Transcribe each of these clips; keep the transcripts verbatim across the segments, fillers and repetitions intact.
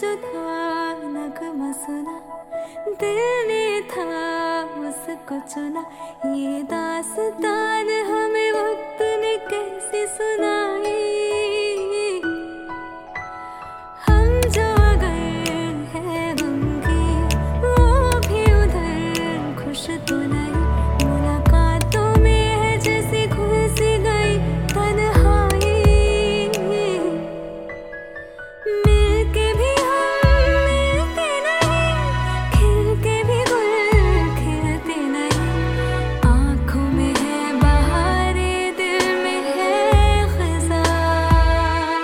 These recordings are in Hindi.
जो था नगमा सुना, दिल ने था उसको चुना। ये दास्तान हमें वक्त ने कैसे सुनाई। हम जो अगर है गमगी, वो भी उधर खुश तो नहीं। मुलाकातों में है जैसे खुल सी गई तन्हाई। मिलके भी हम मिलते नहीं, खिलके भी गुल खिलते नहीं। आँखों में है बहारे, दिल में है खज़ां।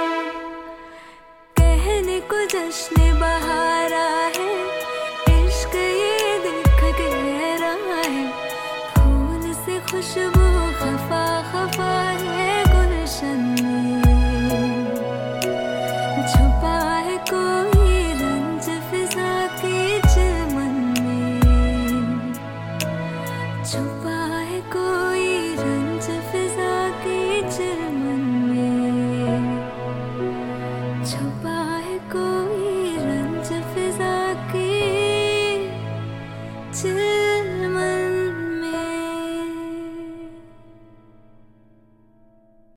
कहने को जश्न बहारा है, इश्क ये दिख गहरा है। फूल से खुशबू खफा खफा है गुलशन में। छुपा है कोई रंज फिजा के चिलमन में। छुपा